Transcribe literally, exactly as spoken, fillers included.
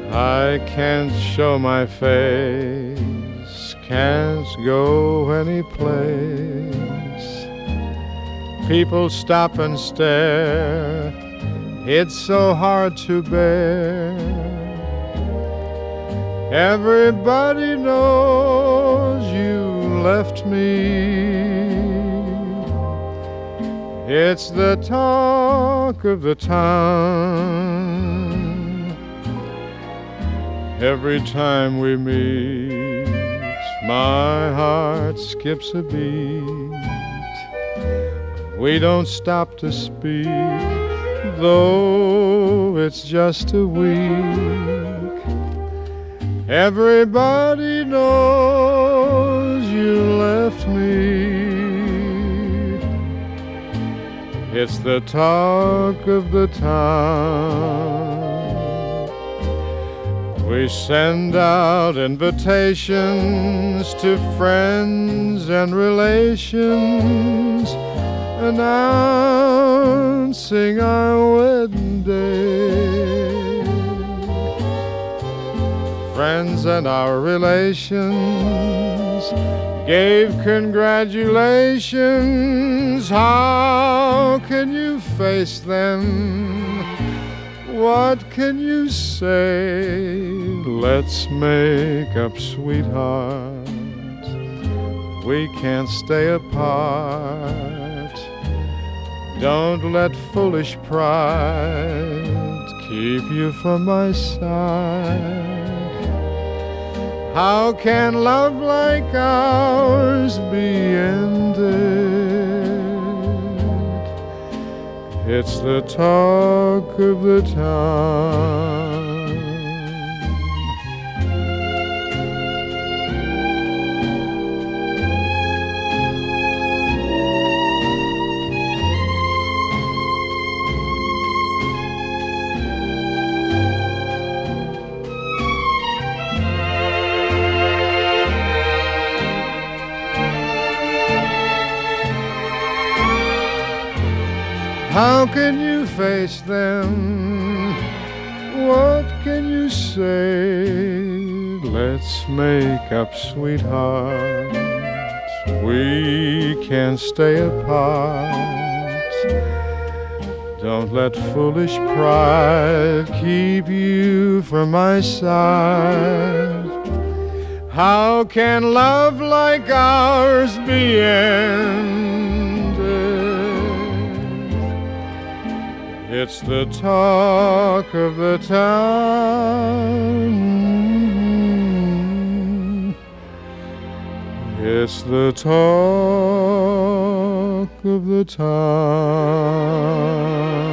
I can't show my face, can't go any place. People stop and stare, it's so hard to bear. Everybody knows you left me. It's the talk of the town. Every time we meet, my heart skips a beat. We don't stop to speak, though it's just a week. Everybody knows you left me. It's the talk of the town. We send out invitations to friends and relations, announcing our wedding day. Friends and our relations gave congratulations. How can you face them? What can you say? Let's make up, sweetheart. We can't stay apart. Don't let foolish pride keep you from my side. How can love like ours be ended? It's the talk of the town. How can you face them? What can you say? Let's make up, sweetheart. We can't stay apart. Don't let foolish pride keep you from my side. How can love like ours be ended? It's the talk of the town. It's the talk of the town.